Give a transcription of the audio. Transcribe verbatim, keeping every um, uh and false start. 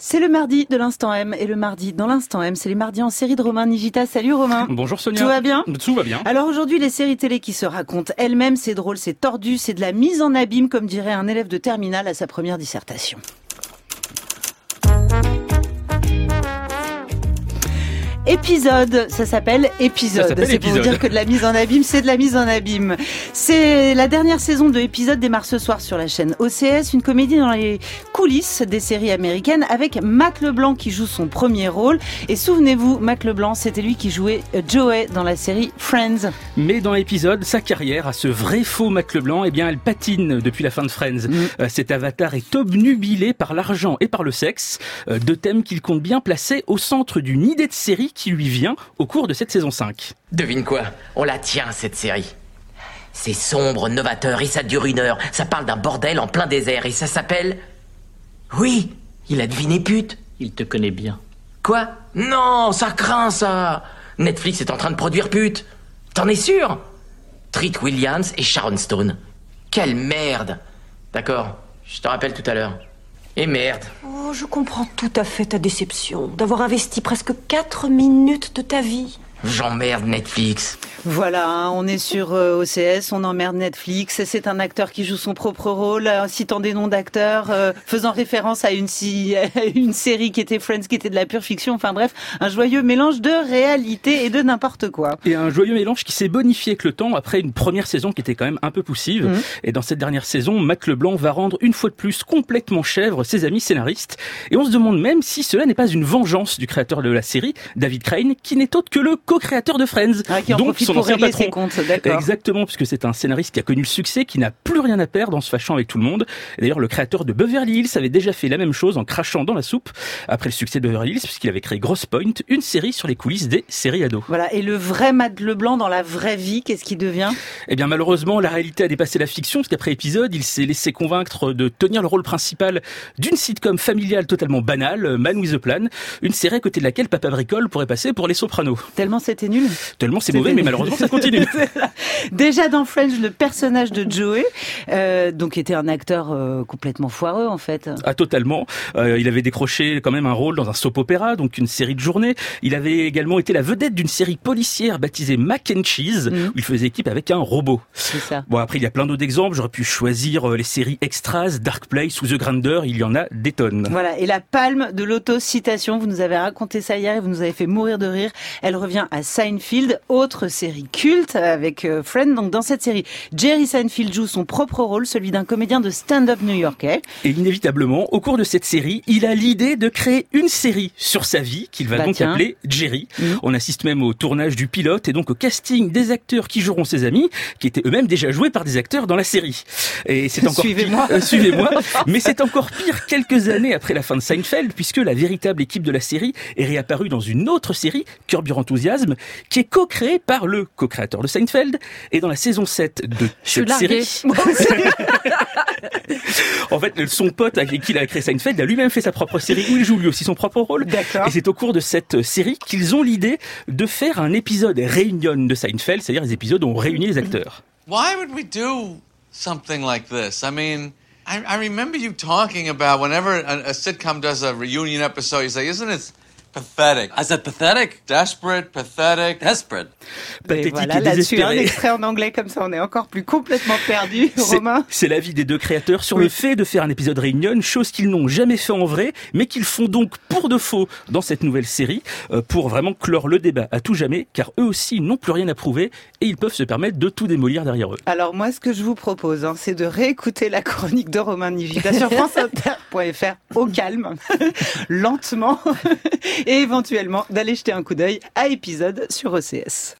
C'est le mardi de l'Instant M, et le mardi dans l'Instant M, c'est les mardis en série de Romain Nigita. Salut Romain. Bonjour Sonia. Tout va bien ? Tout va bien. Alors aujourd'hui, les séries télé qui se racontent elles-mêmes, c'est drôle, c'est tordu, c'est de la mise en abîme, comme dirait un élève de terminale à sa première dissertation. Épisode, ça s'appelle Épisode. Ça s'appelle c'est épisode. pour vous dire que de la mise en abîme, c'est de la mise en abîme. C'est la dernière saison de Épisode démarre ce soir sur la chaîne O C S, une comédie dans les coulisses des séries américaines avec Matt LeBlanc qui joue son premier rôle. Et souvenez-vous, Matt LeBlanc, c'était lui qui jouait Joey dans la série Friends. Mais dans Épisode, sa carrière à ce vrai faux Matt LeBlanc, eh bien, elle patine depuis la fin de Friends. Mm. Euh, cet avatar est obnubilé par l'argent et par le sexe, euh, deux thèmes qu'il compte bien placer au centre d'une idée de série qui lui vient au cours de cette saison cinq. Devine quoi ? On la tient, cette série. C'est sombre, novateur, et ça dure une heure. Ça parle d'un bordel en plein désert, et ça s'appelle... Oui, il a deviné pute. Il te connaît bien. Quoi ? Non, ça craint, ça. Netflix est en train de produire pute. T'en es sûr ? Treat Williams et Sharon Stone. Quelle merde. D'accord, je te rappelle tout à l'heure. Et merde. Oh, je comprends tout à fait ta déception d'avoir investi presque quatre minutes de ta vie. J'emmerde Netflix. Voilà, hein, on est sur euh, O C S, on emmerde Netflix. C'est un acteur qui joue son propre rôle, euh, citant des noms d'acteurs, euh, faisant référence à une, si, à une série qui était Friends, qui était de la pure fiction. Enfin bref, un joyeux mélange de réalité et de n'importe quoi. Et un joyeux mélange qui s'est bonifié avec le temps après une première saison qui était quand même un peu poussive. Mmh. Et dans cette dernière saison, Matt LeBlanc va rendre une fois de plus complètement chèvre ses amis scénaristes. Et on se demande même si cela n'est pas une vengeance du créateur de la série, David Crane, qui n'est autre que le co-créateur de Friends. Ah, qui en donc profite son pour ancien régler patron. ses comptes, d'accord. Exactement, puisque c'est un scénariste qui a connu le succès, qui n'a plus rien à perdre en se fâchant avec tout le monde. Et d'ailleurs, le créateur de Beverly Hills avait déjà fait la même chose en crachant dans la soupe après le succès de Beverly Hills, puisqu'il avait créé Grosse Point, une série sur les coulisses des séries ados. Voilà, et le vrai Matt LeBlanc dans la vraie vie, qu'est-ce qu'il devient ? Eh bien, malheureusement, la réalité a dépassé la fiction, parce qu'après Épisode, il s'est laissé convaincre de tenir le rôle principal d'une sitcom familiale totalement banale, Man with a Plan, une série à côté de laquelle Papa Bricole pourrait passer pour Les Sopranos. Tellement c'était nul. Tellement c'est mauvais, mais malheureusement ça continue. Déjà dans Friends, le personnage de Joey, euh, donc était un acteur euh, complètement foireux en fait. Ah totalement. Euh, il avait décroché quand même un rôle dans un soap opéra, donc une série de journée. Il avait également été la vedette d'une série policière baptisée Mac and Cheese, mmh. où il faisait équipe avec un robot. C'est ça. Bon après il y a plein d'autres exemples. J'aurais pu choisir les séries Extras, Dark Place ou The Grandeur. Il y en a des tonnes. Voilà. Et la palme de l'autocitation, vous nous avez raconté ça hier et vous nous avez fait mourir de rire. Elle revient à Seinfeld, autre série culte avec euh, Friends. Donc dans cette série, Jerry Seinfeld joue son propre rôle, celui d'un comédien de stand-up new-yorkais. Et inévitablement, au cours de cette série, il a l'idée de créer une série sur sa vie qu'il va bah, donc tiens. appeler Jerry. Mmh. On assiste même au tournage du pilote et donc au casting des acteurs qui joueront ses amis, qui étaient eux-mêmes déjà joués par des acteurs dans la série. Et c'est encore suivez-moi. Pire, euh, suivez-moi. Mais c'est encore pire quelques années après la fin de Seinfeld, puisque la véritable équipe de la série est réapparue dans une autre série, Curb Your Enthusiasm, qui est co-créée par le co-créateur de Seinfeld. Et dans la saison sept de cette série... En fait, son pote avec qui il a créé Seinfeld a lui-même fait sa propre série où il joue lui aussi son propre rôle. D'accord. Et c'est au cours de cette série qu'ils ont l'idée de faire un épisode réunion de Seinfeld, c'est-à-dire les épisodes où on réunit les acteurs. Why would we do something like this? I mean, I, I remember you talking about whenever a, a sitcom does a reunion episode, you say, isn't it pathetic? I said pathetic? Desperate, pathetic. Desperate. Pathétique et voilà, et là-dessus, un désespéré. extrait en anglais comme ça, on est encore plus complètement perdu, Romain. C'est l'avis des deux créateurs sur oui. le fait de faire un épisode réunion, chose qu'ils n'ont jamais fait en vrai, mais qu'ils font donc pour de faux dans cette nouvelle série, euh, pour vraiment clore le débat à tout jamais, car eux aussi n'ont plus rien à prouver et ils peuvent se permettre de tout démolir derrière eux. Alors moi, ce que je vous propose, hein, c'est de réécouter la chronique de Romain Nigita sur france inter point f r au calme, lentement, et éventuellement d'aller jeter un coup d'œil à Épisode sur O C S.